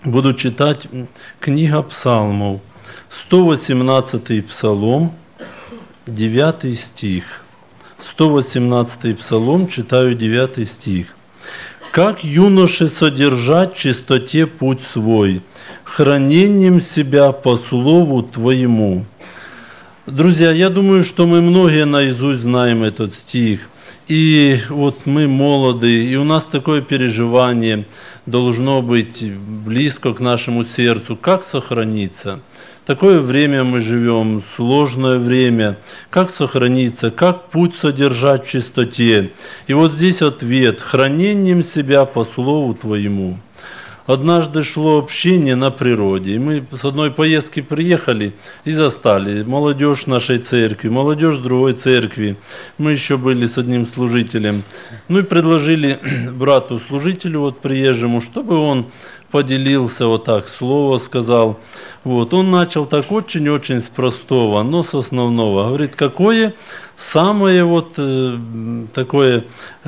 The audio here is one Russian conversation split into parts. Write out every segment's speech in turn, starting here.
Буду читать книга Псалмов, 118-й Псалом, 9 стих. 118-й Псалом, читаю 9 стих. «Как юноше содержать в чистоте путь свой, хранением себя по слову Твоему». Друзья, я думаю, что мы многие наизусть знаем этот стих. И вот мы молоды, и у нас такое переживание должно быть близко к нашему сердцу. Как сохраниться? Такое время мы живем, сложное время. Как сохраниться? Как путь содержать в чистоте? И вот здесь ответ: хранением себя по слову Твоему. Однажды шло общение на природе, и мы с одной поездки приехали и застали молодежь нашей церкви, молодежь другой церкви. Мы еще были с одним служителем. Ну и предложили брату-служителю, вот приезжему, чтобы он поделился вот так, слово сказал. Вот, он начал так очень-очень с простого, но с основного. Говорит, какое самое вот такое...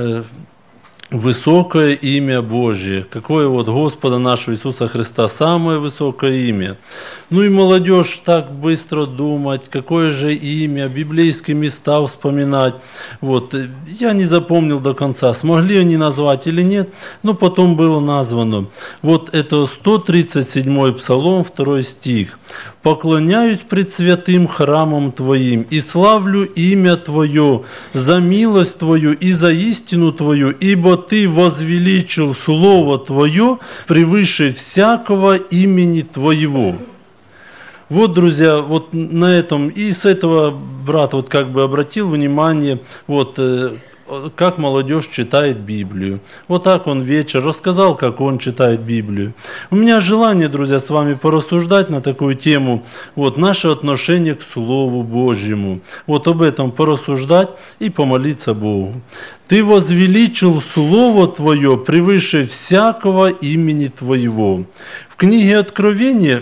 высокое имя Божье, какое вот Господа нашего Иисуса Христа, самое высокое имя. Ну и молодежь так быстро думать, какое же имя, библейские места вспоминать. Вот. Я не запомнил до конца, смогли они назвать или нет, но потом было названо. Вот это 137-й Псалом, 2 стих. «Поклоняюсь пред святым храмом Твоим и славлю имя Твое за милость Твою и за истину Твою, ибо Ты возвеличил Слово Твое превыше всякого имени Твоего». Вот, друзья, вот на этом, и с этого брат вот как бы обратил внимание, вот как молодежь читает Библию. Вот так он вечер рассказал, как он читает Библию. У меня желание, друзья, с вами порассуждать на такую тему, вот наше отношение к Слову Божьему. Вот об этом порассуждать и помолиться Богу. «Ты возвеличил Слово Твое превыше всякого имени Твоего». В книге Откровения,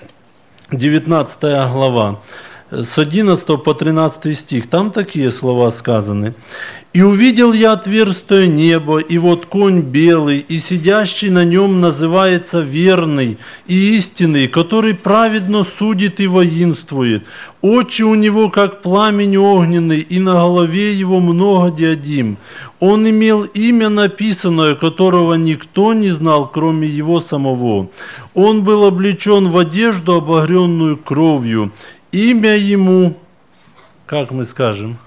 19 глава, с 11 по 13 стих, там такие слова сказаны. «И увидел я отверстие небо, и вот конь белый, и сидящий на нем называется верный и истинный, который праведно судит и воинствует. Очи у него, как пламень огненный, и на голове его много диадим. Он имел имя написанное, которого никто не знал, кроме его самого. Он был облечен в одежду, обогренную кровью. Имя ему, как мы скажем,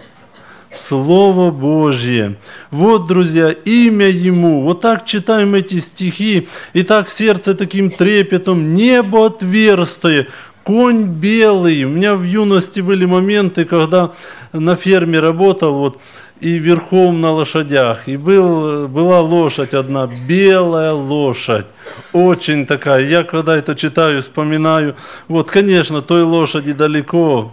Слово Божье». Вот, друзья, имя Ему. Вот так читаем эти стихи, и так сердце таким трепетом. Небо отверстие, конь белый. У меня в юности были моменты, когда на ферме работал, вот, и верхом на лошадях. И была лошадь одна, белая лошадь, очень такая. Я когда это читаю, вспоминаю, вот, конечно, той лошади далеко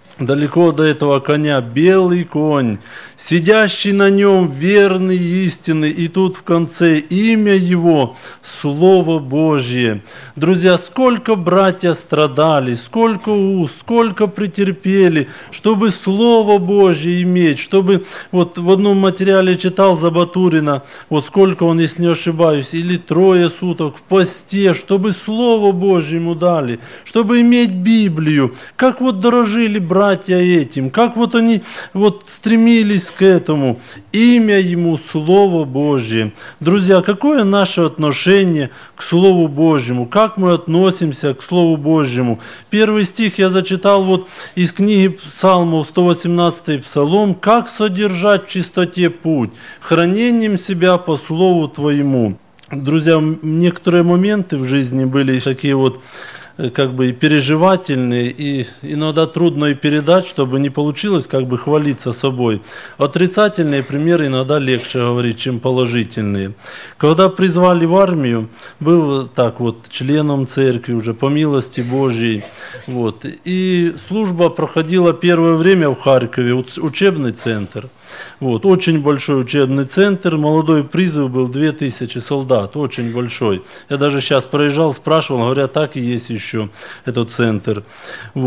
до этого коня, белый конь, сидящий на нем верный и истинный, и тут в конце имя его Слово Божье. Друзья, сколько братья страдали, сколько уст, сколько претерпели, чтобы Слово Божье иметь, чтобы, вот в одном материале читал Забатурина, вот сколько он, если не ошибаюсь, или 3 суток в посте, чтобы Слово Божье ему дали, чтобы иметь Библию. Как вот дорожили братья этим, как вот они вот стремились к этому. Имя ему Слово Божье. Друзья, какое наше отношение к Слову Божьему? Как мы относимся к Слову Божьему? 1 стих я зачитал вот из книги Псалмов, 118 Псалом. «Как содержать в чистоте путь, хранением себя по Слову Твоему». Друзья, некоторые моменты в жизни были такие вот как бы и переживательные, и иногда трудно и передать, чтобы не получилось как бы хвалиться собой. Отрицательные примеры иногда легче говорить, чем положительные. Когда призвали в армию, был так вот членом церкви уже по милости Божьей. Вот. И служба проходила первое время в Харькове, учебный центр. Вот, очень большой учебный центр, молодой призыв был 2000 солдат, очень большой. Я даже сейчас проезжал, спрашивал, говорят, так и есть еще этот центр. Вот.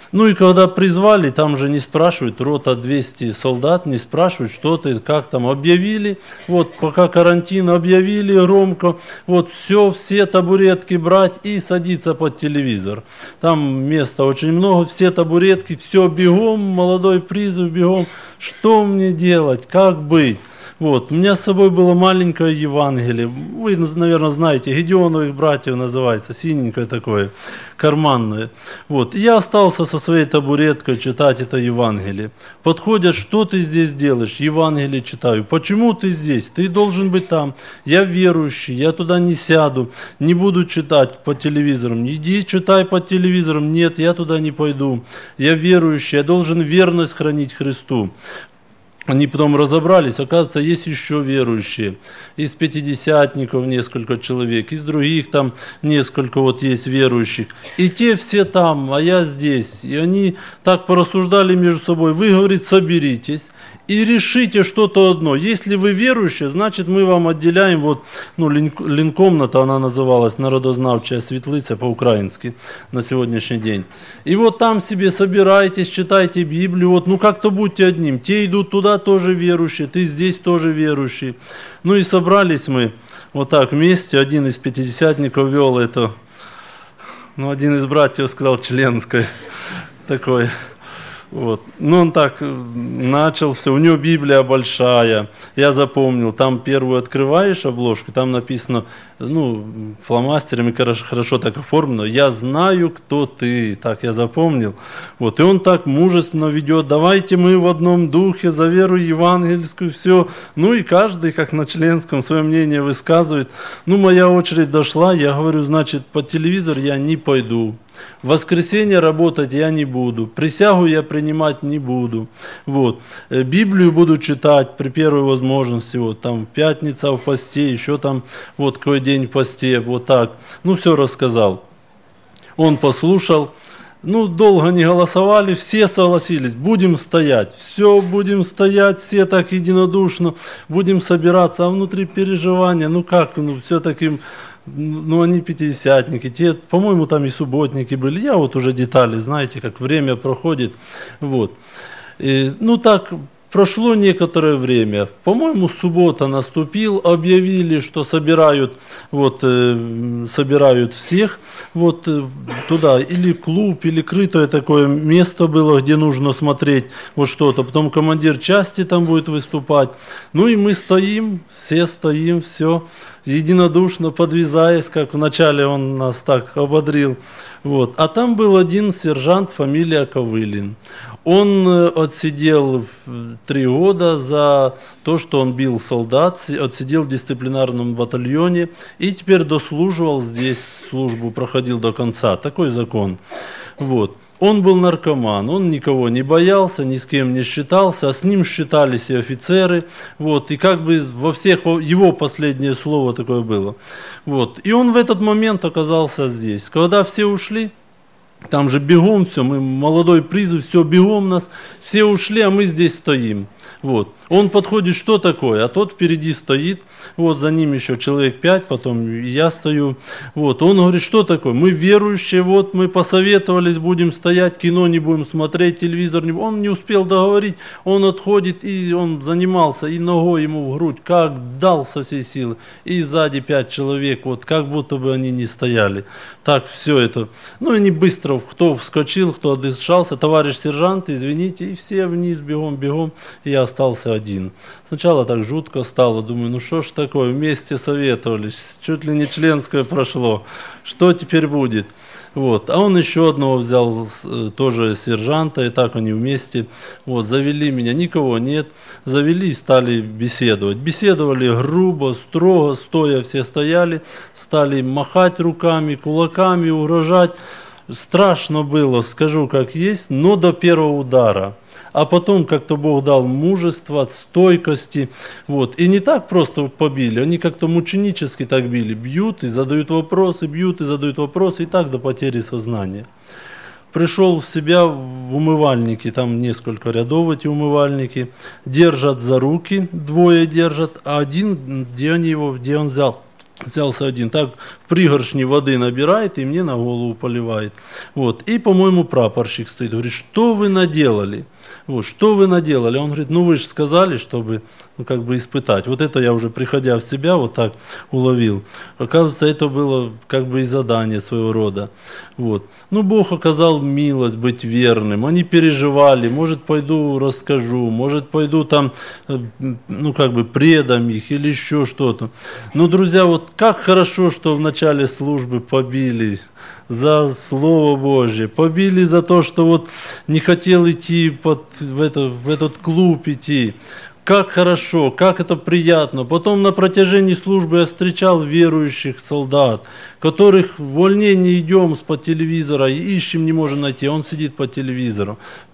Ну и когда призвали, там же не спрашивают, рота 200 солдат, не спрашивают, что ты, как там, объявили, вот пока карантин объявили громко, вот все табуретки брать и садиться под телевизор. Там места очень много, все табуретки, все бегом, молодой призыв бегом, что мне делать, как быть? Вот. У меня с собой было маленькое Евангелие. Вы, наверное, знаете, Гедеоновых братьев называется, синенькое такое, карманное. Вот. И я остался со своей табуреткой читать это Евангелие. Подходят, что ты здесь делаешь? Евангелие читаю. Почему ты здесь? Ты должен быть там. Я верующий, я туда не сяду, не буду читать по телевизорам. Иди читай по телевизорам. Нет, я туда не пойду. Я верующий, я должен верность хранить Христу. Они потом разобрались, оказывается, есть еще верующие. Из пятидесятников несколько человек, из других там несколько вот есть верующих. И те все там, а я здесь. И они так порассуждали между собой. Вы, говорит, соберитесь и решите что-то одно. Если вы верующие, значит мы вам отделяем, вот, ну, линкомната, она называлась, народознавчая светлиця по-украински на сегодняшний день. И вот там себе собирайтесь, читайте Библию, вот, ну как-то будьте одним. Те идут туда, тоже верующие, ты здесь тоже верующий. Ну и собрались мы вот так вместе, один из пятидесятников вел это, ну один из братьев сказал членской такой. Вот. Ну, он так начал все, у него Библия большая, я запомнил, там первую открываешь обложку, там написано, ну, фломастерами хорошо так оформлено, я знаю, кто ты, так я запомнил. Вот. И он так мужественно ведет, давайте мы в одном духе за веру евангельскую, все. Ну и каждый, как на членском, свое мнение высказывает. Ну, моя очередь дошла, я говорю, значит, по телевизору я не пойду. В воскресенье работать я не буду, присягу я принимать не буду. Вот. Библию буду читать при первой возможности, вот там пятница в посте, еще там вот какой день в посте, вот так. Ну все рассказал. Он послушал, ну долго не голосовали, все согласились, будем стоять, все будем стоять, все так единодушно, будем собираться, а внутри переживания, ну как, ну все-таки... Ну, они пятидесятники, те, по-моему, там и субботники были. Я вот уже детали, знаете, как время проходит. Вот. И, ну, так, прошло некоторое время. По-моему, суббота наступил, объявили, что собирают, вот, собирают всех вот, туда. Или клуб, или крытое такое место было, где нужно смотреть вот что-то. Потом командир части там будет выступать. Ну, и мы стоим, все стоим, все. Единодушно подвязаясь, как вначале он нас так ободрил. Вот. А там был один сержант, фамилия Ковылин. Он отсидел 3 года за то, что он бил солдат, отсидел в дисциплинарном батальоне и теперь дослуживал здесь службу, проходил до конца. Такой закон. Вот. Он был наркоман, он никого не боялся, ни с кем не считался, а с ним считались и офицеры, вот, и как бы во всех его последнее слово такое было. Вот. И он в этот момент оказался здесь. Когда все ушли, там же бегом все, мы молодой призыв, все, бегом нас, все ушли, а мы здесь стоим. Вот. Он подходит, что такое, а тот впереди стоит, вот за ним еще человек 5, потом я стою. Вот. Он говорит, что такое, мы верующие, вот мы посоветовались, будем стоять, кино не будем смотреть, телевизор не будем. Он не успел договорить, он отходит, и он занимался, и ногой ему в грудь, как дал со всей силы, и сзади 5 человек, вот как будто бы они не стояли. Так все это. Ну, они быстро, кто вскочил, кто отдышался, товарищ сержант, извините, и все вниз, бегом, и я остался один. Сначала так жутко стало, думаю, ну что ж такое, вместе советовались, чуть ли не членское прошло, что теперь будет? Вот. А он еще одного взял, тоже сержанта, и так они вместе, вот, завели меня, никого нет, завели и стали беседовать. Беседовали грубо, строго, стоя все стояли, стали махать руками, кулаками, угрожать. Страшно было, скажу как есть, но до первого удара. А потом как-то Бог дал мужество, стойкости. Вот. И не так просто побили, они как-то мученически так били. Бьют и задают вопросы, и так до потери сознания. Пришел в себя в умывальнике, там несколько рядов эти умывальники, держат за руки, 2 держат, а один, где он взялся один, так пригоршни воды набирает и мне на голову поливает. Вот. И, по-моему, прапорщик стоит, говорит, что вы наделали? Вот, что вы наделали? Он говорит, ну вы же сказали, чтобы как бы испытать. Вот это я уже, приходя в себя, вот так уловил. Оказывается, это было как бы и задание своего рода. Вот. Ну, Бог оказал милость быть верным. Они переживали, может, пойду расскажу, может, пойду там, ну, как бы предам их или еще что-то. Но, друзья, вот как хорошо, что в начале службы побили за Слово Божье, побили за то, что вот не хотел идти в этот клуб идти. Как хорошо, как это приятно. Потом на протяжении службы я встречал верующих солдат, которых в увольнении идем по телевизору и ищем, не можем найти. Он сидит по телевизору.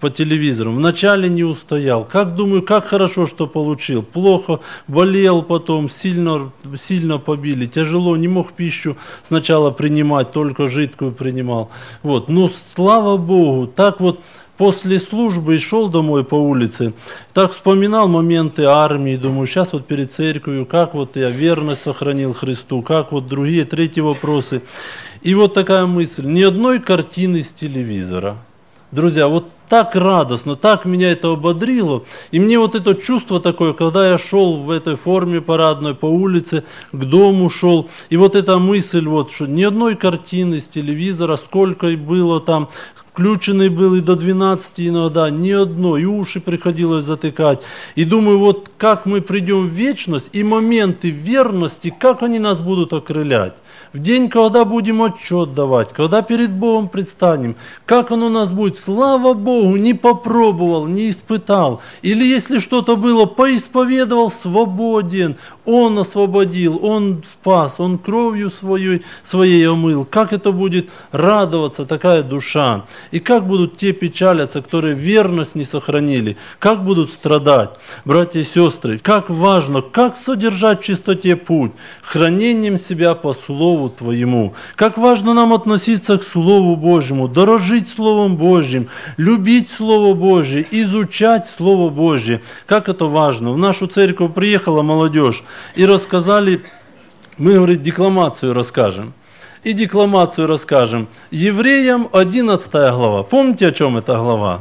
Вначале не устоял. Как думаю, как хорошо, что получил. Плохо, болел потом, сильно побили, тяжело, не мог пищу сначала принимать, только жидкую принимал. Вот. Но слава Богу, так вот. После службы шел домой по улице, так вспоминал моменты армии, думаю, сейчас вот перед церковью, как вот я верность сохранил Христу, как вот другие, третьи вопросы. И вот такая мысль, ни одной картины с телевизора. Друзья, вот так радостно, так меня это ободрило. И мне вот это чувство такое, когда я шел в этой форме парадной по улице, к дому шел, и вот эта мысль, вот, что ни одной картины с телевизора, сколько и было там, включенный был и до 12 иногда, ни одной, и уши приходилось затыкать. И думаю, вот как мы придем в вечность, и моменты верности, как они нас будут окрылять. В день, когда будем отчет давать, когда перед Богом предстанем, как оно у нас будет. Слава Богу, не попробовал, не испытал. Или если что-то было, поисповедовал, свободен. Он освободил, Он спас, Он кровью своей омыл. Как это будет радоваться такая душа? И как будут те печалиться, которые верность не сохранили? Как будут страдать? Братья и сестры, как важно, как содержать в чистоте путь, хранением себя по Слову Твоему. Как важно нам относиться к Слову Божьему, дорожить Словом Божьим, любить Слово Божье, изучать Слово Божье. Как это важно. В нашу церковь приехала молодежь и рассказали, мы, говорит, декламацию расскажем. И декламацию расскажем. Евреям 11 глава. Помните, о чем эта глава?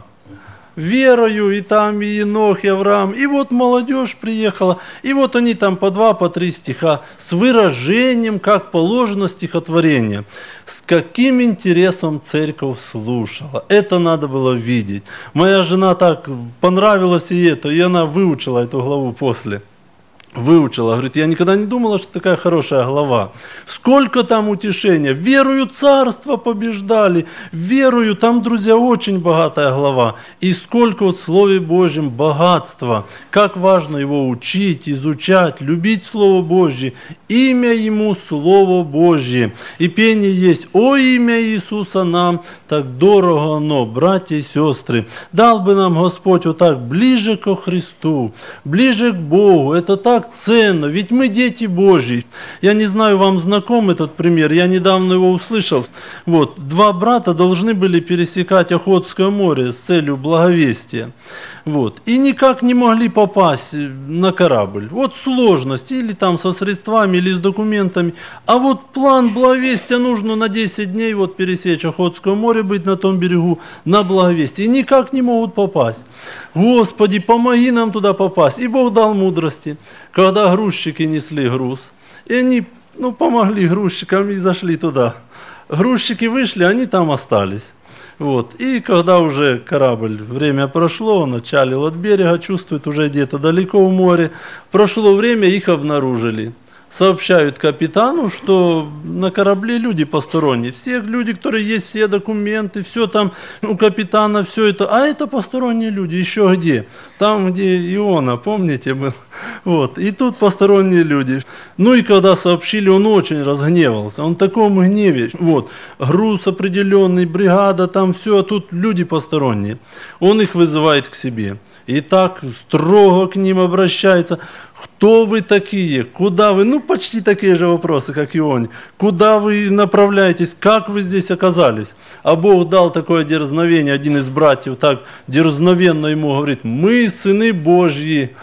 Верою, и там и Енох, и Авраам. И вот молодежь приехала. И вот они там по 2, по 3 стиха с выражением, как положено стихотворение. С каким интересом церковь слушала. Это надо было видеть. Моя жена так понравилась и это, и она выучила эту главу после. Выучила, говорит, я никогда не думала, что такая хорошая глава. Сколько там утешения. Верою царство побеждали. Верою, там, друзья, очень богатая глава. И сколько вот в Слове Божьем богатства. Как важно его учить, изучать, любить Слово Божье. Имя Ему Слово Божье. И пение есть. О, имя Иисуса нам так дорого оно, братья и сестры. Дал бы нам Господь вот так ближе ко Христу, ближе к Богу. Это так ценно, ведь мы дети Божьи. Я не знаю, вам знаком этот пример, я недавно его услышал. Вот, 2 брата должны были пересекать Охотское море с целью благовестия. Вот, и никак не могли попасть на корабль. Вот сложность, или там со средствами, или с документами. А вот план благовестия нужно на 10 дней вот пересечь Охотское море, быть на том берегу, на благовестие. И никак не могут попасть. Господи, помоги нам туда попасть. И Бог дал мудрости. Когда грузчики несли груз, и они помогли грузчикам и зашли туда. Грузчики вышли, они там остались. Вот. И когда уже корабль, время прошло, он отчалил от берега, чувствует уже где-то далеко в море. Прошло время, их обнаружили. Сообщают капитану, что на корабле люди посторонние. Все люди, которые есть, все документы, все там у капитана, все это. А это посторонние люди. Еще где? Там, где Иона, помните, был? Вот. И тут посторонние люди. Ну и когда сообщили, он очень разгневался. Он в таком гневе. Вот. Груз определенный, бригада, там все, а тут люди посторонние. Он их вызывает к себе. И так строго к ним обращается. Кто вы такие? Куда вы? Ну, почти такие же вопросы, как и он. Куда вы направляетесь? Как вы здесь оказались? А Бог дал такое дерзновение. Один из братьев так дерзновенно ему говорит: мы сыны Божьи.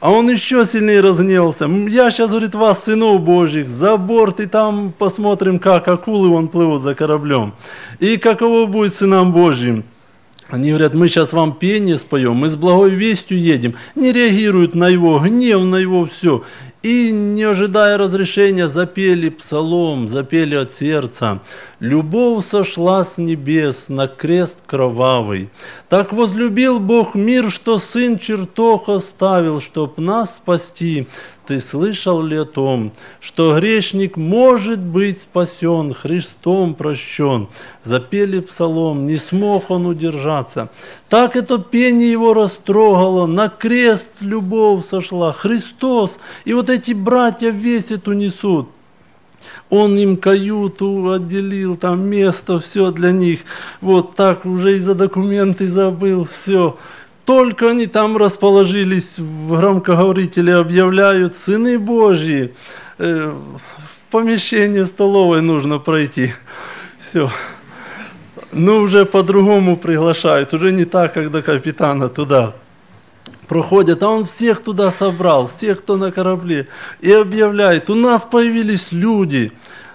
А он еще сильнее разгневался. Я сейчас, говорит, вас, сынов Божьих, за борт, и там посмотрим, как акулы вон плывут за кораблем. И каково будет сынам Божьим. Они говорят, мы сейчас вам пение споем, мы с благой вестью едем. Не реагируют на его гнев, на его все. И, не ожидая разрешения, запели псалом, запели от сердца. «Любовь сошла с небес на крест кровавый. Так возлюбил Бог мир, что Сын чертог оставил, чтоб нас спасти. Ты слышал ли о том, что грешник может быть спасен, Христом прощен?» Запели псалом, не смог он удержаться. Так это пение его растрогало, на крест любовь сошла, Христос. И вот эти братья весь эту несут. Он им каюту отделил, там место, все для них. Вот так уже и за документы забыл, все. Только они там расположились, в громкоговорителе объявляют, сыны Божьи, в помещение столовой нужно пройти. Все. Ну, уже по-другому приглашают, уже не так, как до капитана туда. Проходят, а он всех туда собрал, всех, кто на корабле, и объявляет, у нас появились люди,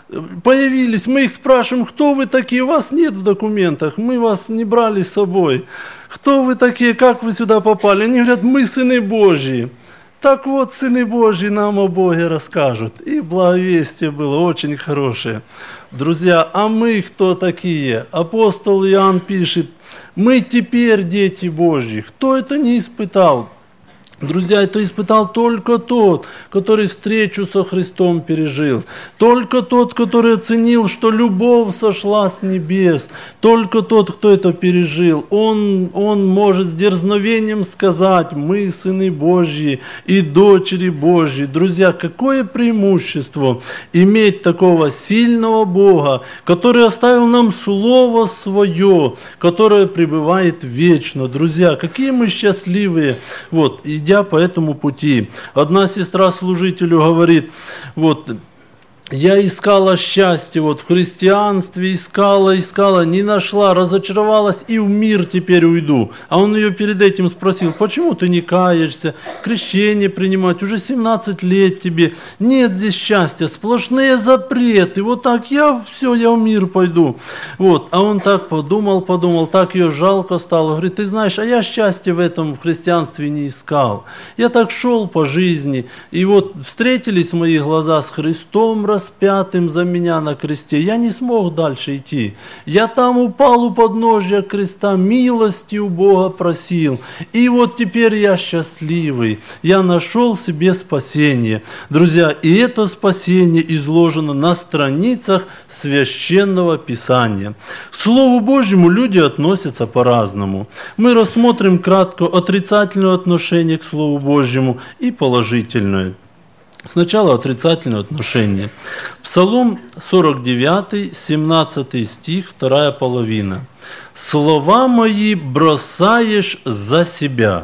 мы их спрашиваем, кто вы такие, вас нет в документах, мы вас не брали с собой, кто вы такие, как вы сюда попали? Они говорят, мы сыны Божьи. Так вот, сыны Божьи нам о Боге расскажут. И благовестие было очень хорошее. Друзья, а мы кто такие? Апостол Иоанн пишет, мы теперь дети Божьи. Кто это не испытал? Друзья, это испытал только тот, который встречу со Христом пережил. Только тот, который оценил, что любовь сошла с небес. Только тот, кто это пережил. Он может с дерзновением сказать, мы сыны Божьи и дочери Божьи. Друзья, какое преимущество иметь такого сильного Бога, который оставил нам Слово Свое, которое пребывает вечно. Друзья, какие мы счастливые. Вот, идя по этому пути. Одна сестра служителю говорит, вот, я искала счастье, вот в христианстве искала, не нашла, разочаровалась и в мир теперь уйду. А он ее перед этим спросил, почему ты не каешься, крещение принимать, уже 17 лет тебе, нет здесь счастья, сплошные запреты, вот так я в мир пойду. Вот, а он так подумал, так ее жалко стало, говорит, ты знаешь, а я счастья в этом в христианстве не искал. Я так шел по жизни, и вот встретились мои глаза с Христом, распятым за меня на кресте. Я не смог дальше идти. Я там упал у подножия креста, милости у Бога просил. И вот теперь я счастливый. Я нашел себе спасение. Друзья, и это спасение изложено на страницах Священного Писания. К Слову Божьему люди относятся по-разному. Мы рассмотрим кратко отрицательное отношение к Слову Божьему и положительное. Сначала отрицательное отношение. Псалом 49, 17 стих, 2 половина. «Слова мои бросаешь за себя».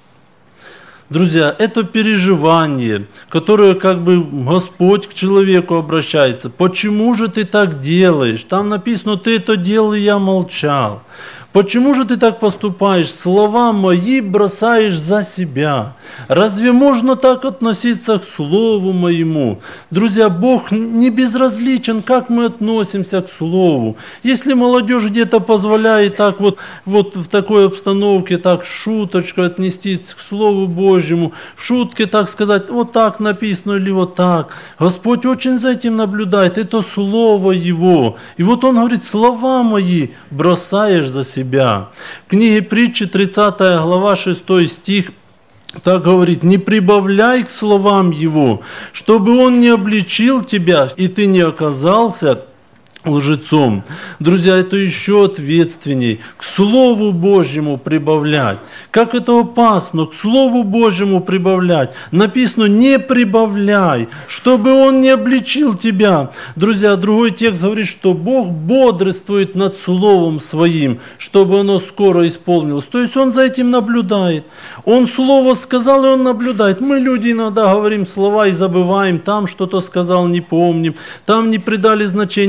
Друзья, это переживание, которое как бы Господь к человеку обращается. Почему же ты так делаешь? Там написано, ты это делал, и я молчал. Почему же ты так поступаешь? Слова мои бросаешь за себя. Разве можно так относиться к Слову моему? Друзья, Бог не безразличен, как мы относимся к Слову. Если молодежь где-то позволяет так вот в такой обстановке так шуточкой отнестись к Слову Божьему, в шутке так сказать, вот так написано или вот так. Господь очень за этим наблюдает, это Слово Его. И вот Он говорит, слова мои бросаешь за себя. В книге Притчи, 30 глава, 6 стих, так говорит, не прибавляй к словам Его, чтобы Он не обличил тебя, и ты не оказался лжецом. Друзья, это еще ответственней. К Слову Божьему прибавлять. Как это опасно, к Слову Божьему прибавлять. Написано, не прибавляй, чтобы Он не обличил тебя. Друзья, другой текст говорит, что Бог бодрствует над Словом Своим, чтобы оно скоро исполнилось. То есть Он за этим наблюдает. Он Слово сказал, и Он наблюдает. Мы, люди, иногда говорим слова и забываем, там что-то сказал, не помним, там не придали значения.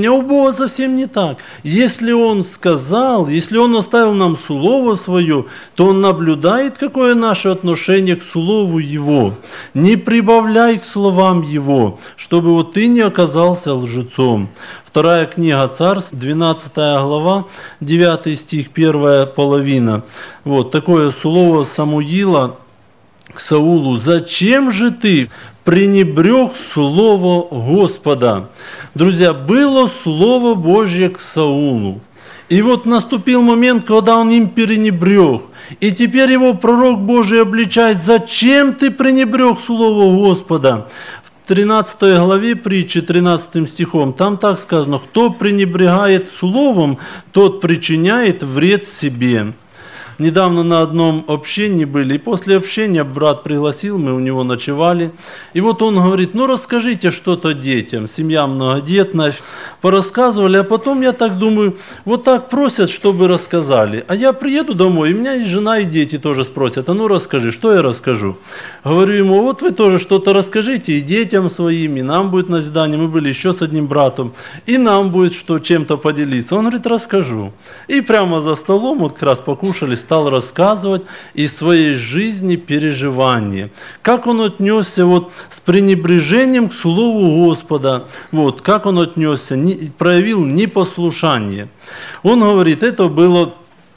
слово совсем не так. Если Он сказал, если Он оставил нам Слово Свое, то Он наблюдает, какое наше отношение к Слову Его. Не прибавляй к словам Его, чтобы вот ты не оказался лжецом. Вторая книга Царств, 12 глава, 9 стих, первая половина. Вот такое слово Самуила к Саулу. «Зачем же ты пренебрег слово Господа?» Друзья, было Слово Божье к Саулу. И вот наступил момент, когда он им пренебрег. И теперь его пророк Божий обличает: «Зачем ты пренебрег слово Господа?» В 13 главе притчи, 13 стихом, там так сказано: «Кто пренебрегает словом, тот причиняет вред себе». Недавно на одном общении были, и после общения брат пригласил, мы у него ночевали. И вот он говорит: ну расскажите что-то детям, семья многодетная. Порассказывали, а потом я так думаю, вот так просят, чтобы рассказали. А я приеду домой, и у меня есть жена и дети тоже спросят: а ну расскажи, что я расскажу? Говорю ему: вот вы тоже что-то расскажите и детям своим, и нам будет назидание. Мы были еще с одним братом, и нам будет что чем-то поделиться. Он говорит: расскажу. И прямо за столом, вот как раз покушали, стал рассказывать из своей жизни переживания. Как он отнесся вот с пренебрежением к Слову Господа, вот, как он отнесся, проявил непослушание. Он говорит, это было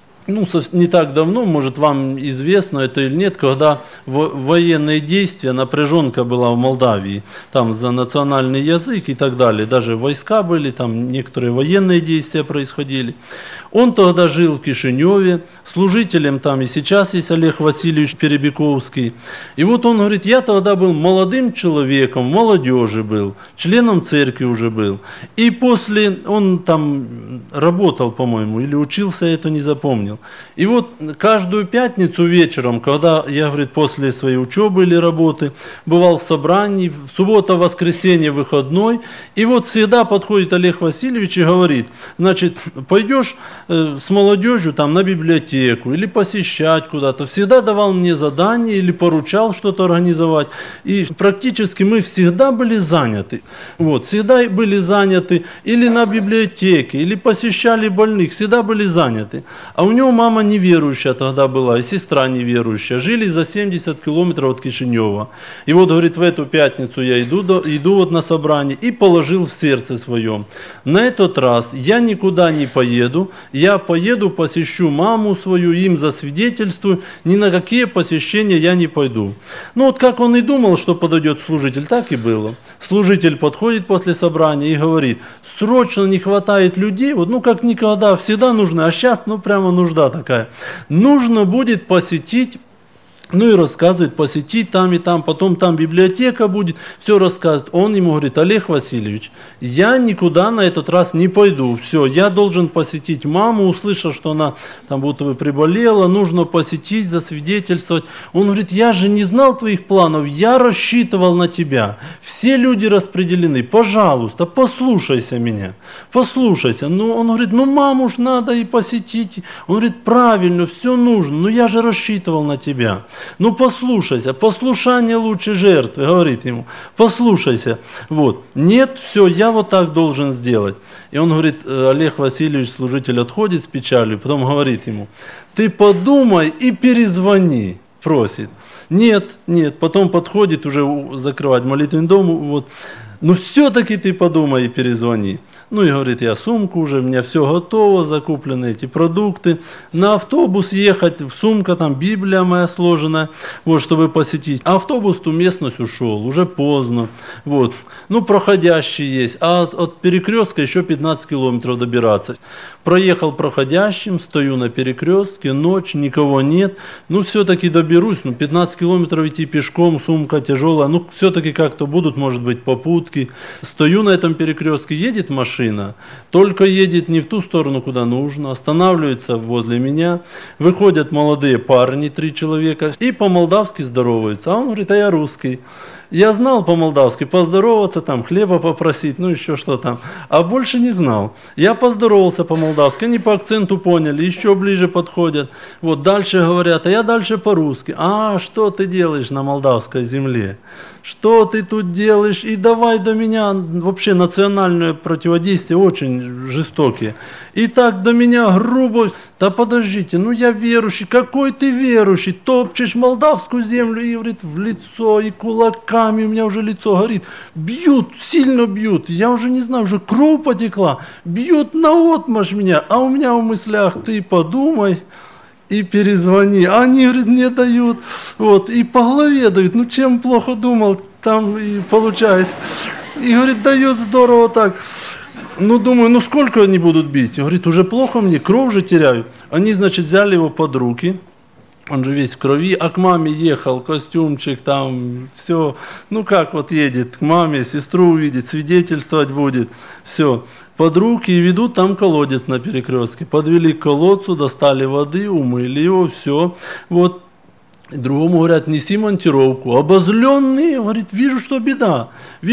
не так давно, может вам известно это или нет, когда военные действия, напряженка была в Молдавии, там за национальный язык и так далее, даже войска были, там некоторые военные действия происходили. Он тогда жил в Кишиневе, служителем там и сейчас есть Олег Васильевич Перебековский. И вот он говорит: я тогда был молодым человеком, в молодежи был, членом церкви уже был. И после, он там работал, по-моему, или учился, я это не запомнил. И вот каждую пятницу вечером, когда я, говорит, после своей учебы или работы, бывал в собрании, в суббота, воскресенье, выходной, и вот всегда подходит Олег Васильевич и говорит: значит, пойдешь с молодежью там на библиотеку или посещать куда-то. Всегда давал мне задание или поручал что-то организовать. И практически мы всегда были заняты. Вот, всегда были заняты или на библиотеке, или посещали больных, всегда были заняты. А у него мама неверующая тогда была, и сестра неверующая. Жили за 70 километров от Кишинева. И вот, говорит, в эту пятницу я иду вот на собрание и положил в сердце своем: на этот раз я никуда не поеду, я поеду, посещу маму свою, им засвидетельствую, ни на какие посещения я не пойду. Ну вот как он и думал, что подойдет служитель, так и было. Служитель подходит после собрания и говорит: срочно не хватает людей, вот как никогда, всегда нужно, а сейчас прямо нужда такая. Нужно будет посетить. И рассказывает, посетить там и там, потом там библиотека будет, все рассказывает. Он ему говорит: Олег Васильевич, я никуда на этот раз не пойду, все, я должен посетить маму, услышал, что она там будто бы приболела, нужно посетить, засвидетельствовать. Он говорит: я же не знал твоих планов, я рассчитывал на тебя, все люди распределены, пожалуйста, послушайся меня, послушайся. Он говорит: маму ж надо и посетить. Он говорит: правильно, все нужно, но я же рассчитывал на тебя. Послушайся, послушание лучше жертвы, говорит ему, послушайся. Вот, нет, все, я вот так должен сделать. И он говорит, Олег Васильевич, служитель, отходит с печалью, потом говорит ему: ты подумай и перезвони, просит. Нет, потом подходит уже закрывать молитвенный дом, все-таки ты подумай и перезвони. И говорит: я сумку уже, у меня все готово, закуплены эти продукты. На автобус ехать, сумка, там Библия моя сложенная, чтобы посетить. А автобус в ту местность ушел, уже поздно. Проходящий есть, а от перекрестка еще 15 километров добираться. Проехал проходящим, стою на перекрестке, ночь, никого нет. Все-таки доберусь, 15 километров идти пешком, сумка тяжелая. Все-таки как-то будут, может быть, попутки. Стою на этом перекрестке, едет машина. Только едет не в ту сторону, куда нужно, останавливается возле меня, выходят молодые парни, 3 человека, и по-молдавски здороваются. А он говорит: а я русский. Я знал по-молдавски поздороваться, там хлеба попросить, еще что там, а больше не знал. Я поздоровался по-молдавски, они по акценту поняли, еще ближе подходят. Дальше говорят, а я дальше по-русски. А что ты делаешь на молдавской земле? что ты тут делаешь, и давай до меня, вообще национальное противодействие очень жестокие. И так до меня грубо, да подождите, ну я верующий, какой ты верующий, топчешь молдавскую землю, и говорит, в лицо, и кулаками, у меня уже лицо горит, бьют, сильно бьют, я уже не знаю, уже кровь потекла, бьют наотмашь меня, а у меня в мыслях, ты подумай, и перезвони. А они, говорит, не дают. Вот, и по голове дают. Ну, чем плохо думал, там и получает. И, говорит, дает здорово так. Ну, думаю, ну, сколько они будут бить? Говорит, уже плохо мне, кровь же теряю. Они, значит, взяли его под руки. Он же весь в крови, а к маме ехал, костюмчик там, все. Ну, как вот едет к маме, сестру увидит, свидетельствовать будет, все. Под руки и ведут, там колодец на перекрестке. Подвели к колодцу, достали воды, умыли его, все. Вот. И другому говорят, неси монтировку. Обозленный, говорит, вижу, что беда.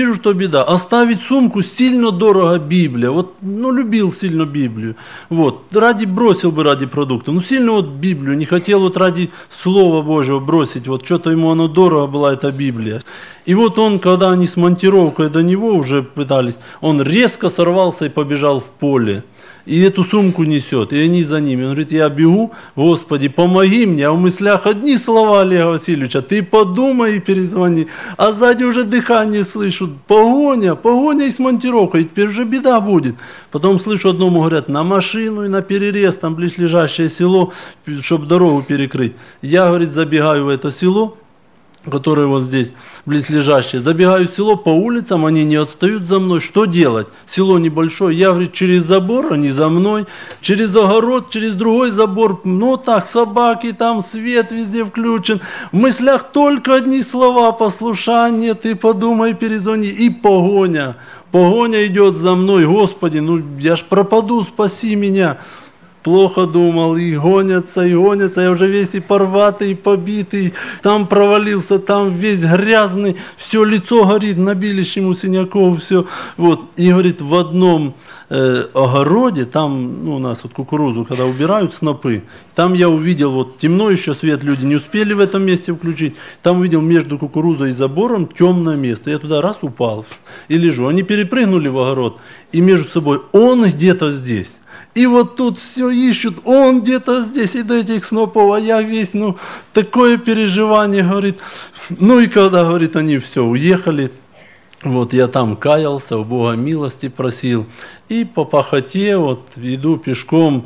Оставить сумку сильно дорого Библия. Вот, ну, любил сильно Библию. Вот, бросил бы ради продукта. Ну, сильно вот Библию, не хотел вот ради Слова Божьего бросить. Вот что-то ему оно дорого была, эта Библия. И вот он, когда они с монтировкой до него уже пытались, он резко сорвался и побежал в поле. И эту сумку несет, и они за ними. Он говорит, я бегу, Господи, помоги мне, а в мыслях одни слова Олега Васильевича, ты подумай и перезвони. А сзади уже дыхание слышу, погоня и с монтировкой, и теперь уже беда будет. Потом слышу, одному говорят, на машину и на перерез, там близлежащее село, чтобы дорогу перекрыть. Я, говорит, забегаю в это село, которые вот здесь близлежащие, забегаю в село по улицам, они не отстают за мной, что делать? Село небольшое, я, говорит, через забор, они за мной, через огород, через другой забор, ну так, собаки, там свет везде включен, в мыслях только одни слова, послушание, ты подумай, перезвони, и погоня идет за мной, Господи, ну я ж пропаду, спаси меня. Плохо думал, и гонятся, я уже весь и порватый, и побитый, там провалился, там весь грязный, все лицо горит, набились ему синяков, все. Вот. И, говорит, в одном огороде, там, ну, у нас вот кукурузу, когда убирают снопы, там я увидел, вот темно еще свет, люди не успели в этом месте включить, там увидел между кукурузой и забором темное место, я туда раз упал и лежу. Они перепрыгнули в огород, и между собой, он где-то здесь. И вот тут все ищут, он где-то здесь, и до этих снопов, а я весь, ну, такое переживание, говорит. Ну и когда, говорит, они все, уехали, вот я там каялся, у Бога милости просил, и по пахоте, вот иду пешком,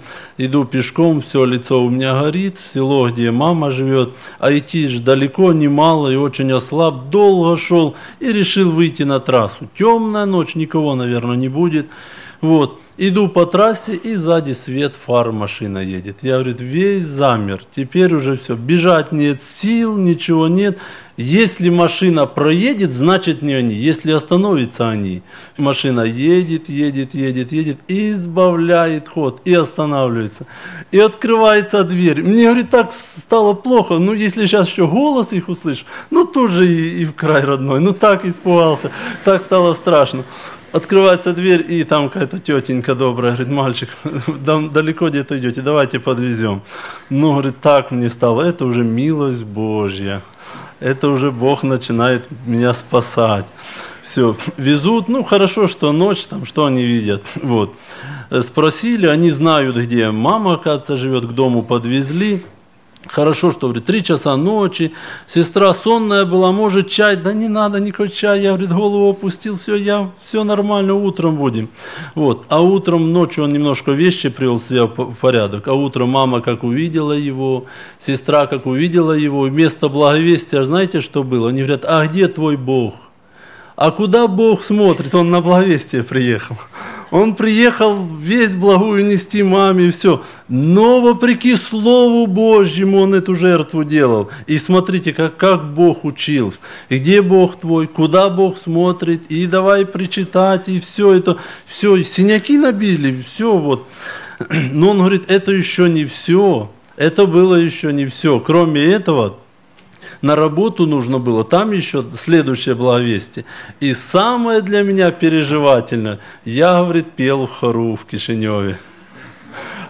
все лицо у меня горит, в село, где мама живет, а идти ж далеко, немало, и очень ослаб, долго шел, и решил выйти на трассу. Темная ночь, никого, наверное, не будет. Вот, иду по трассе, и сзади свет фар, машина едет. Я, говорит, весь замер, теперь уже все, бежать нет сил, ничего нет. Если машина проедет, значит не они, если остановится они. Машина едет, и избавляет ход, и останавливается. И открывается дверь. Мне, говорит, так стало плохо, ну если сейчас еще голос их услышу, ну тоже и в край родной, ну так испугался, так стало страшно. Открывается дверь, и там какая-то тетенька добрая, говорит, мальчик, далеко где-то идете, давайте подвезем. Ну, говорит, так мне стало, это уже милость Божья, это уже Бог начинает меня спасать. Все, везут, ну, хорошо, что ночь, там, что они видят, вот. Спросили, они знают, где мама, оказывается, живет, к дому подвезли. Хорошо, что, говорит, 3 часа ночи, сестра сонная была, может чай, да не надо никакой чай, я, говорит, голову опустил, все нормально, утром будем. Вот. А утром, ночью он немножко вещи привел себя в порядок, а утром мама как увидела его, сестра как увидела его, вместо благовестия, знаете, что было? Они говорят, а где твой Бог? А куда Бог смотрит? Он на благовестие приехал. Он приехал весь благую нести маме и все. Но вопреки Слову Божьему он эту жертву делал. И смотрите, как Бог учил. И где Бог твой, куда Бог смотрит, и давай причитать, и все это. Все, синяки набили, все вот. Но он говорит, это еще не все. Это было еще не все. Кроме этого, на работу нужно было, там еще следующее благовестие. И самое для меня переживательное, я, говорит, пел в хору в Кишиневе.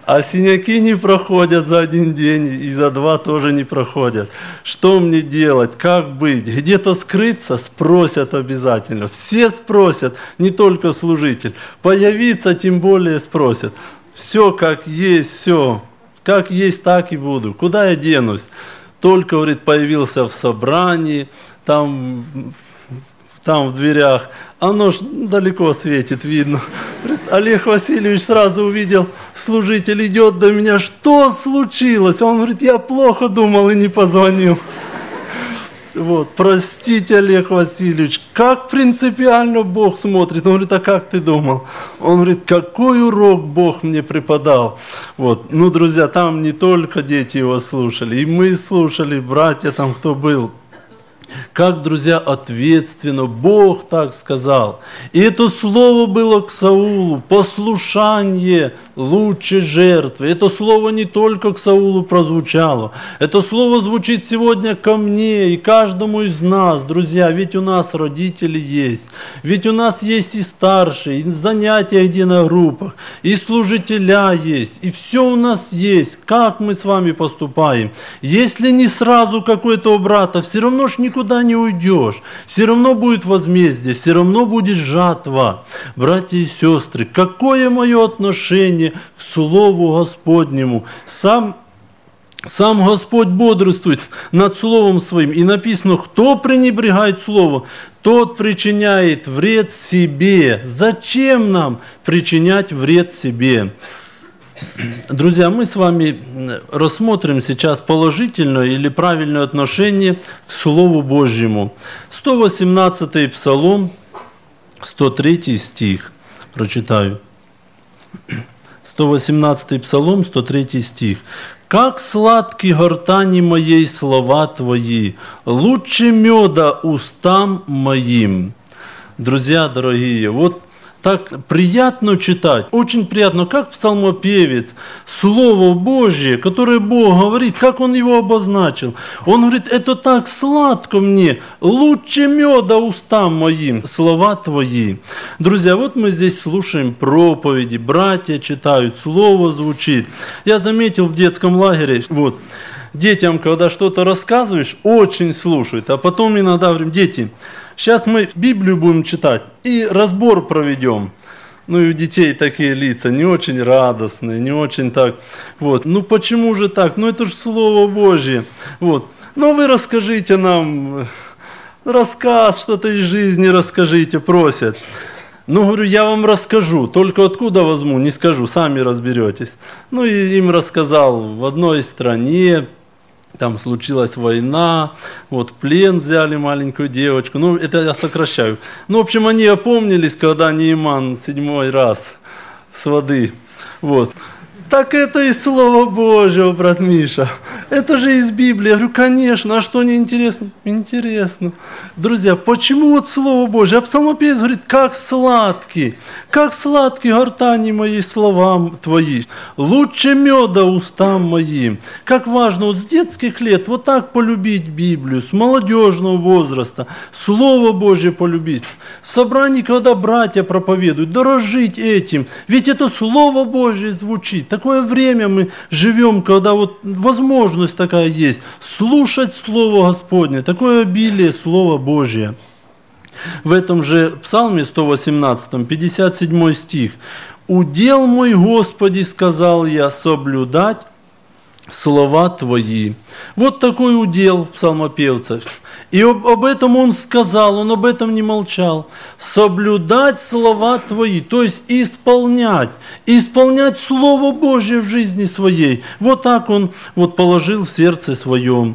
А синяки не проходят за один день, и за два тоже не проходят. Что мне делать? Как быть? Где-то скрыться? Спросят обязательно. Все спросят, не только служитель. Появиться тем более спросят. Все как есть, все. Как есть, так и буду. Куда я денусь? Только, говорит, появился в собрании, там в дверях, оно ж далеко светит, видно. Говорит, Олег Васильевич сразу увидел, служитель идет до меня, что случилось? Он говорит, я плохо думал и не позвонил. Вот, простите, Олег Васильевич, как принципиально Бог смотрит. Он говорит, а как ты думал? Он говорит, какой урок Бог мне преподал. Вот, ну, друзья, там не только дети его слушали, и мы слушали, братья там, кто был. Как, друзья, ответственно Бог так сказал. И это слово было к Саулу. Послушание лучше жертвы. Это слово не только к Саулу прозвучало. Это слово звучит сегодня ко мне и каждому из нас, друзья. Ведь у нас родители есть. Ведь у нас есть и старшие, и занятия где на группах, и служителя есть. И все у нас есть. Как мы с вами поступаем? Если не сразу какой-то у брата, все равно ж никуда не уйдешь, все равно будет возмездие, все равно будет жатва. Братья и сестры, какое мое отношение к Слову Господнему? Сам Господь бодрствует над Словом Своим. И написано, кто пренебрегает Словом, тот причиняет вред себе. Зачем нам причинять вред себе? Друзья, мы с вами рассмотрим сейчас положительное или правильное отношение к Слову Божьему. 118-й Псалом, 103 стих. Прочитаю. 118-й Псалом, 103 стих. «Как сладки гортани моей слова Твои, лучше меда устам моим». Друзья дорогие, вот так приятно читать, очень приятно, как псалмопевец, Слово Божье, которое Бог говорит, как Он его обозначил. Он говорит, это так сладко мне, лучше меда устам моим, слова Твои. Друзья, вот мы здесь слушаем проповеди, братья читают, Слово звучит. Я заметил в детском лагере, вот, детям, когда что-то рассказываешь, очень слушают, а потом иногда говорим, дети, сейчас мы Библию будем читать и разбор проведем. Ну и у детей такие лица не очень радостные, не очень так. Вот. Ну почему же так? Ну это же Слово Божье. Вот. Ну вы расскажите нам рассказ, что-то из жизни расскажите, просят. Ну, говорю, я вам расскажу, только откуда возьму, не скажу, сами разберетесь. Ну и им рассказал, в одной стране там случилась война, вот плен взяли маленькую девочку, ну это я сокращаю. Ну, в общем, они опомнились, когда Неиман 7-й раз с воды, вот. Так это из Слова Божьего, брат Миша. Это же из Библии. Я говорю, конечно, а что не интересно? Интересно. Друзья, почему вот Слово Божье? А псалмопевец говорит, как сладкий гортани мои слова Твои, лучше меда устам моим. Как важно вот с детских лет вот так полюбить Библию, с молодежного возраста, Слово Божье полюбить. В собрании, когда братья проповедуют, дорожить этим, ведь это Слово Божье звучит. Такое время мы живем, когда вот возможность такая есть, слушать Слово Господне, такое обилие Слова Божье. В этом же Псалме 118, 57 стих. «Удел мой, Господи, сказал я, соблюдать слова Твои». Вот такой удел псалмопевца. И об этом он сказал, он об этом не молчал. Соблюдать слова Твои, то есть исполнять Слово Божье в жизни своей. Вот так он вот положил в сердце своем.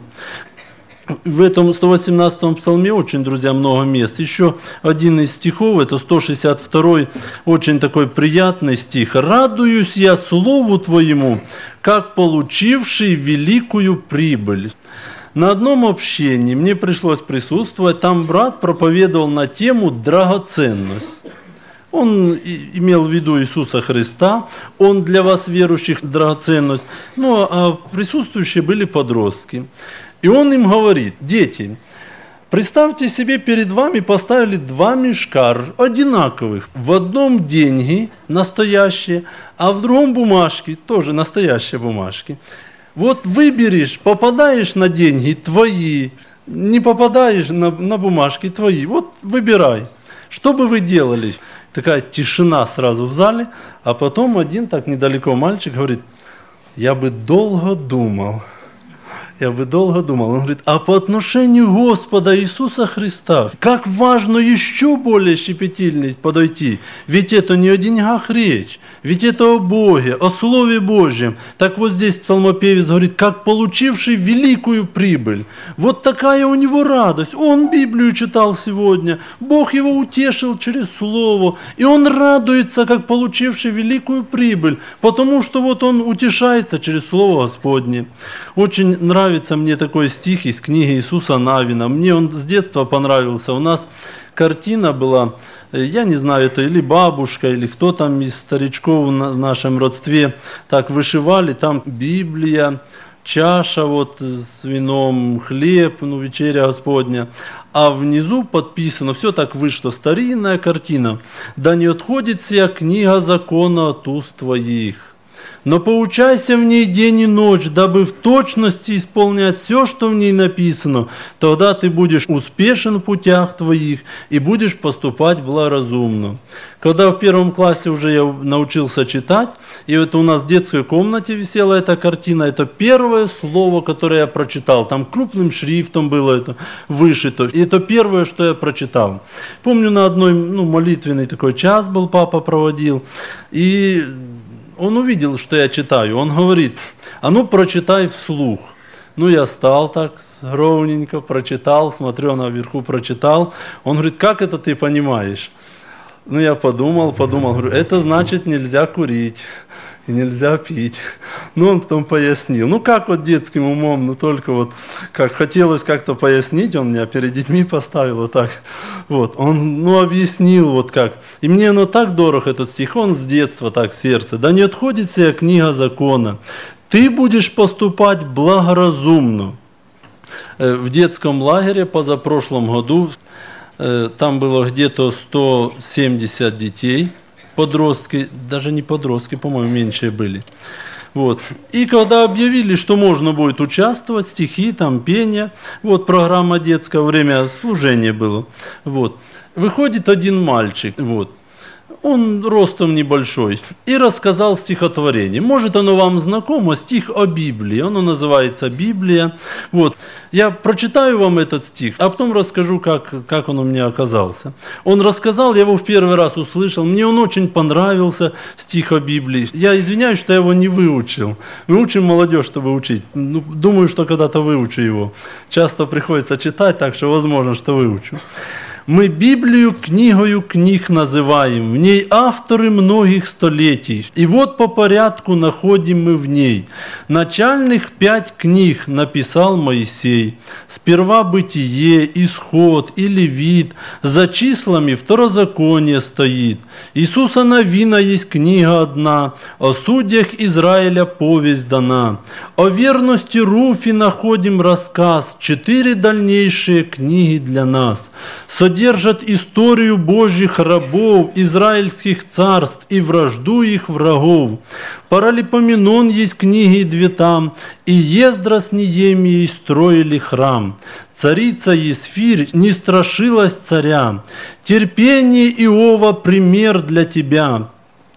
В этом 118-м псалме очень, друзья, много мест. Еще один из стихов, это 162-й, очень такой приятный стих. «Радуюсь я Слову Твоему, как получивший великую прибыль». На одном общении мне пришлось присутствовать, там брат проповедовал на тему «драгоценность». Он имел в виду Иисуса Христа, он для вас, верующих, драгоценность. Ну, а присутствующие были подростки. И он им говорит, дети, Представьте себе, перед вами поставили два мешка одинаковых. В одном деньги настоящие, а в другом бумажки, тоже настоящие бумажки. Вот выберешь, попадаешь на деньги твои, не попадаешь на бумажки твои. Вот выбирай. Что бы вы делали? Такая тишина сразу в зале, а потом один так недалеко мальчик говорит: я бы долго думал. Он говорит: а по отношению Господа Иисуса Христа, как важно еще более щепетильно подойти. Ведь это не о деньгах речь, ведь это о Боге, о Слове Божьем. Так вот здесь псалмопевец говорит: как получивший великую прибыль. Вот такая у него радость. Он Библию читал сегодня, Бог его утешил через Слово, и он радуется, как получивший великую прибыль, потому что вот он утешается через Слово Господне. Очень нравится мне такой стих из книги Иисуса Навина. Мне он с детства понравился. У нас картина была, я не знаю, это или бабушка, или кто там из старичков в нашем родстве так вышивали. Там Библия, чаша вот с вином, хлеб, вечеря Господня. А внизу подписано, все так вышло, старинная картина. «Да не отходит сия книга закона от уст твоих. Но поучайся в ней день и ночь, дабы в точности исполнять все, что в ней написано. Тогда ты будешь успешен в путях твоих и будешь поступать благоразумно». Когда в 1 классе уже я научился читать, и это у нас в детской комнате висела эта картина, это первое слово, которое я прочитал. Там крупным шрифтом было это вышито. И это первое, что я прочитал. Помню, на одной молитвенный такой час был, папа проводил, и он увидел, что я читаю. Он говорит: а ну прочитай вслух. Я стал так ровненько, прочитал, смотрю, наверху прочитал. Он говорит: как это ты понимаешь? Я подумал, говорю: это значит, нельзя курить и нельзя пить. Он потом пояснил. Как вот детским умом, только вот как хотелось как-то пояснить, он меня перед детьми поставил вот так. Вот, он, объяснил вот как. И мне так дорог этот стих, он с детства так в сердце. «Да не отходит сия книга закона. Ты будешь поступать благоразумно». В детском лагере позапрошлом году там было где-то 170 детей, подростки, даже не подростки, по-моему, меньшие были. Вот. И когда объявили, что можно будет участвовать, стихи, там, пение, вот программа детская, время служения было. Вот. Выходит один мальчик, вот. Он ростом небольшой, и рассказал стихотворение. Может, оно вам знакомо, стих о Библии. Оно называется «Библия». Вот. Я прочитаю вам этот стих, а потом расскажу, как он у меня оказался. Он рассказал, я его в первый раз услышал. Мне он очень понравился, стих о Библии. Я извиняюсь, что я его не выучил. Мы учим молодежь, чтобы учить. Думаю, что когда-то выучу его. Часто приходится читать, так что возможно, что выучу. «Мы Библию книгою книг называем, в ней авторы многих столетий. И вот по порядку находим мы в ней. Начальных 5 книг написал Моисей. Сперва Бытие, Исход и Левит, за числами Второзаконие стоит. Иисуса Навина есть книга одна, о судьях Израиля повесть дана. О верности Руфи находим рассказ, 4 дальнейшие книги для нас. Содержат историю Божьих рабов, израильских царств и вражду их врагов. Паралипоменон есть книги 2 там, и Ездра с Неемией строили храм. Царица Есфирь не страшилась царя. Терпение Иова пример для тебя.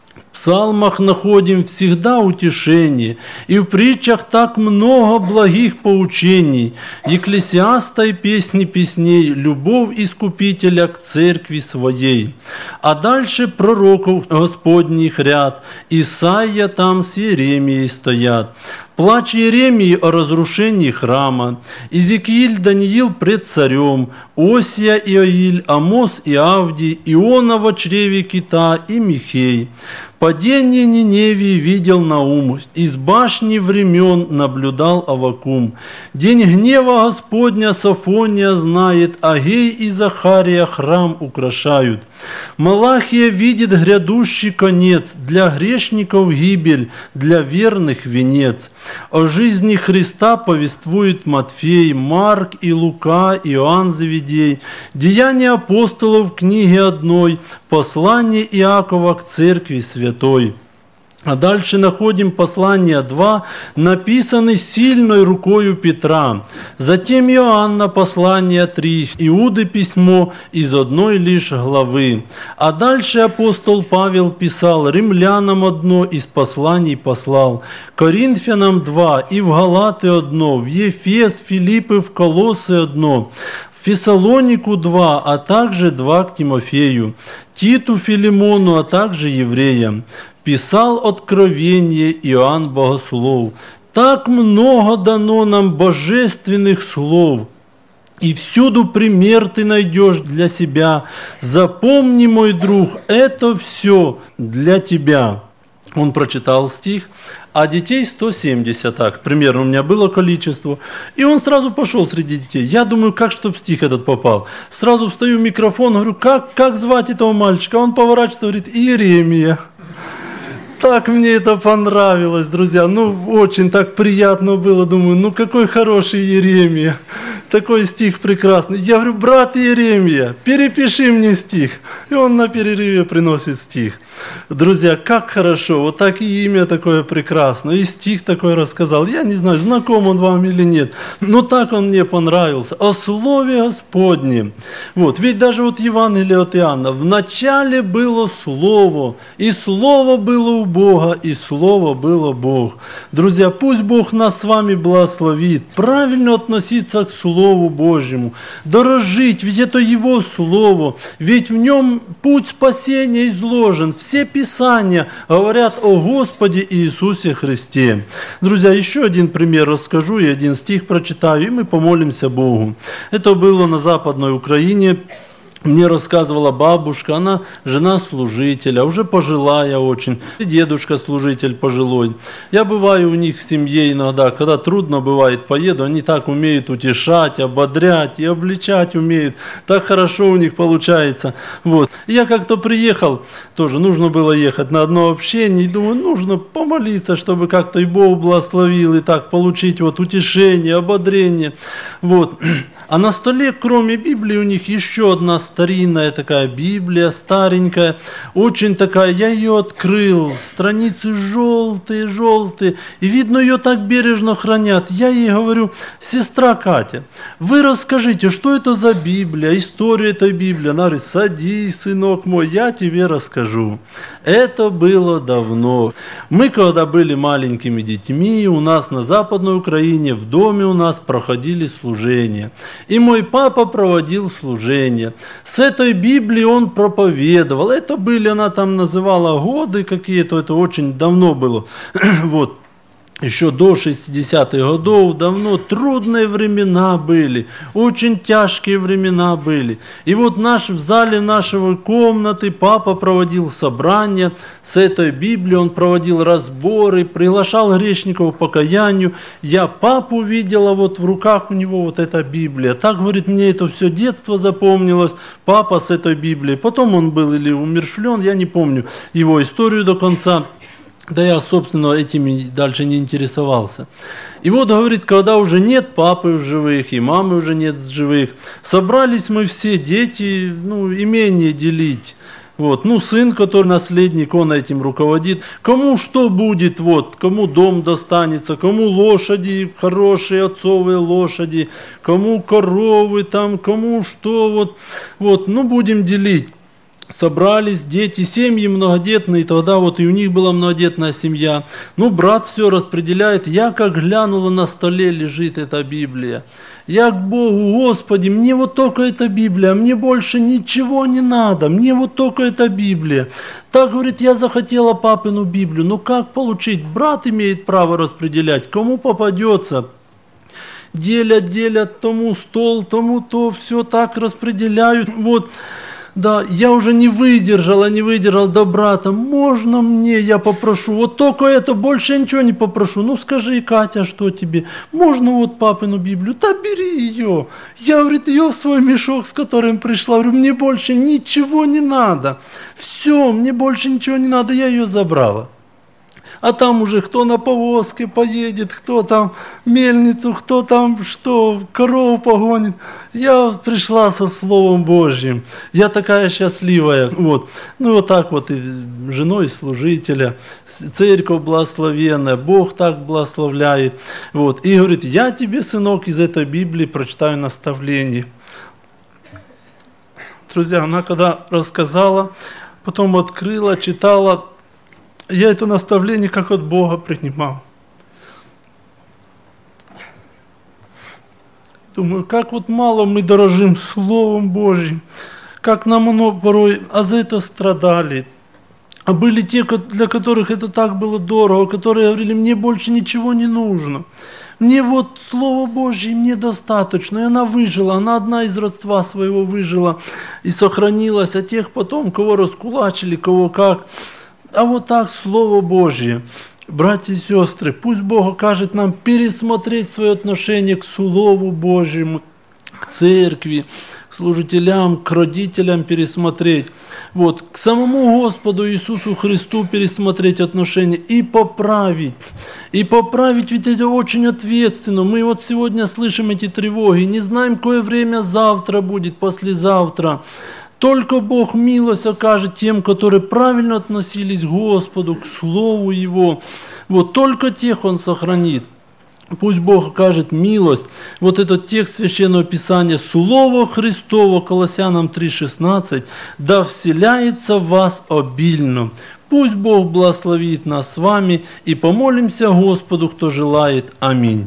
В псалмах находим всегда утешение, и в притчах так много благих поучений. Екклесиаста и песни песней, любовь Искупителя к церкви своей. А дальше пророков Господних ряд, Исаия там с Иеремией стоят. Плач Иеремии о разрушении храма, Иезекииль, Даниил пред царем, Осия, Иоиль, Амос и Авдий, Иона во чреве кита и Михей. Падение Ниневии видел Наум, из башни времен наблюдал Аввакум. День гнева Господня Софония знает, Агей и Захария храм украшают. Малахия видит грядущий конец, для грешников гибель, для верных венец. О жизни Христа повествует Матфей, Марк и Лука, Иоанн Завидей, Деяния апостолов в книге одной, послание Иакова к церкви святой. А дальше находим послание 2, написаны сильной рукою Петра. Затем Иоанна послание 3, Иуды письмо из одной лишь главы. А дальше апостол Павел писал, римлянам одно из посланий послал, Коринфянам 2, и в Галаты одно, в Ефес, Филиппы, в Колоссы одно, в Фессалонику 2, а также 2 к Тимофею, Титу, Филимону, а также евреям. Писал откровение Иоанн Богослов. Так много дано нам божественных слов, и всюду пример ты найдешь для себя. Запомни, мой друг, это все для тебя. Он прочитал стих, а детей 170, так, примерно у меня было количество. И он сразу пошел среди детей. Я думаю, как чтоб стих этот попал. Сразу встаю в микрофон, говорю, как звать этого мальчика? Он поворачивается, говорит, Иеремия. Так мне это понравилось, друзья. Очень так приятно было. Думаю, какой хороший Иеремия. Такой стих прекрасный. Я говорю, брат Иеремия, перепиши мне стих. И он на перерыве приносит стих. Друзья, как хорошо. Вот так и имя такое прекрасное. И стих такой рассказал. Я не знаю, знаком он вам или нет. Но так он мне понравился. О Слове Господнем. Ведь даже Евангелие от Иоанна. В начале было Слово. И Слово было у Бога. И Слово было Бог. Друзья, пусть Бог нас с вами благословит. Правильно относиться к Слову Божьему. Дорожить. Ведь это Его Слово. Ведь в нем путь спасения изложен. Все Писания говорят о Господе Иисусе Христе. Друзья, еще один пример расскажу и один стих прочитаю, и мы помолимся Богу. Это было на Западной Украине. Мне рассказывала бабушка, она жена служителя, уже пожилая очень, и дедушка служитель пожилой. Я бываю у них в семье иногда, когда трудно бывает, поеду, они так умеют утешать, ободрять и обличать умеют, так хорошо у них получается. Я как-то приехал, тоже нужно было ехать на одно общение, и думаю, нужно помолиться, чтобы как-то и Бог благословил, и так получить утешение, ободрение. А на столе, кроме Библии, у них еще одна старинная такая Библия, старенькая, очень такая, я ее открыл, страницы желтые, и видно, ее так бережно хранят. Я ей говорю, сестра Катя, вы расскажите, что это за Библия, история этой Библии. Она говорит, садись, сынок мой, я тебе расскажу. Это было давно. Мы, когда были маленькими детьми, у нас на Западной Украине, в доме у нас проходили служения. И мой папа проводил служение. С этой Библии он проповедовал. Это были, она там называла годы какие-то, это очень давно было. Еще до 60-х годов, давно трудные времена были, очень тяжкие времена были. И в зале нашей комнаты папа проводил собрания с этой Библией, он проводил разборы, приглашал грешников к покаянию. Я папу видела, в руках у него эта Библия. Так, говорит, мне это все детство запомнилось, папа с этой Библией. Потом он был или умерщвлен, я не помню его историю до конца. Да я, собственно, этими дальше не интересовался. И говорит, когда уже нет папы в живых, и мамы уже нет в живых, собрались мы все дети, имение делить. Сын, который наследник, он этим руководит. Кому что будет, кому дом достанется, кому лошади, хорошие отцовые лошади, кому коровы, кому что, будем делить. Собрались дети, семьи многодетные, тогда и у них была многодетная семья. Брат все распределяет. Я как глянула, на столе лежит эта Библия. Я к Богу, Господи, мне только эта Библия, мне больше ничего не надо, мне только эта Библия. Так, говорит, я захотела папину Библию. Как получить? Брат имеет право распределять, кому попадется. Делят, тому стол, тому то, все так распределяют. Да, я уже не выдержал, да, брата, можно мне, я попрошу, вот только это, больше я ничего не попрошу. Ну скажи, Катя, что тебе? Можно вот папину Библию? Да бери ее. Я, говорит, ее в свой мешок, с которым пришла, говорю, мне больше ничего не надо. Все, мне больше ничего не надо, я ее забрала. А там уже кто на повозке поедет, кто там мельницу, кто там что, корову погонит. Я пришла со Словом Божьим. Я такая счастливая. Вот. Ну вот так вот и женой служителя, церковь благословенная, Бог так благословляет. Вот. И говорит, я тебе, сынок, из этой Библии прочитаю наставление. Друзья, она когда рассказала, потом открыла, читала, я это наставление как от Бога принимал. Думаю, как вот мало мы дорожим Словом Божьим, как нам оно порой, а за это страдали. А были те, для которых это так было дорого, которые говорили, мне больше ничего не нужно. Мне вот Слово Божье, мне достаточно. И она выжила, она одна из родства своего выжила и сохранилась, а тех потом, кого раскулачили, кого как. А вот так Слово Божье, братья и сестры, пусть Бог окажет нам пересмотреть свое отношение к Слову Божьему, к церкви, к служителям, к родителям пересмотреть. Вот, к самому Господу Иисусу Христу пересмотреть отношения и поправить. И поправить, ведь это очень ответственно. Мы вот сегодня слышим эти тревоги, не знаем, какое время завтра будет, послезавтра. Только Бог милость окажет тем, которые правильно относились к Господу, к Слову Его. Вот только тех Он сохранит. Пусть Бог окажет милость. Вот этот текст Священного Писания, Слово Христово, Колоссянам 3,16, да вселяется в вас обильно. Пусть Бог благословит нас с вами и помолимся Господу, кто желает. Аминь.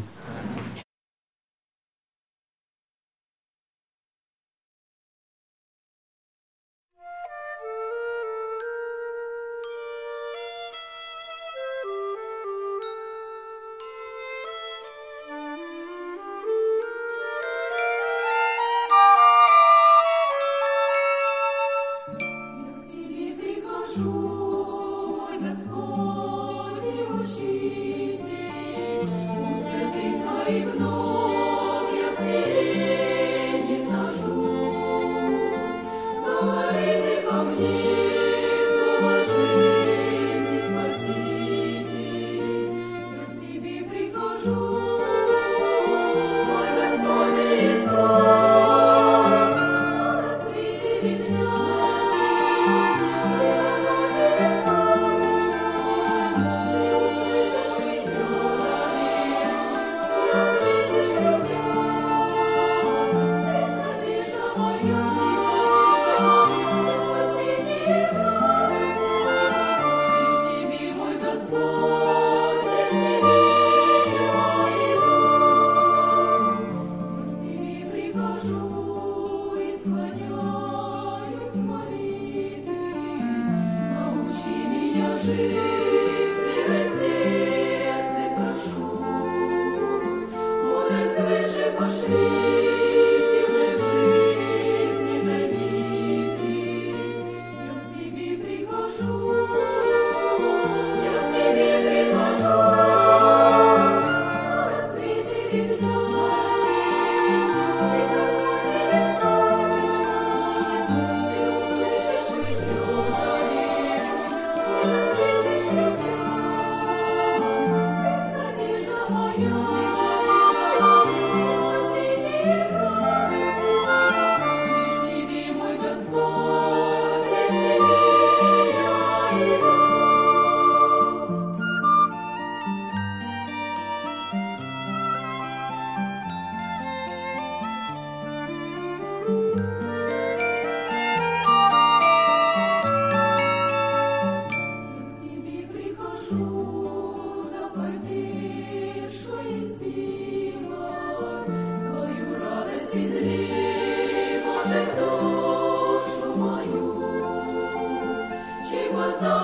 Was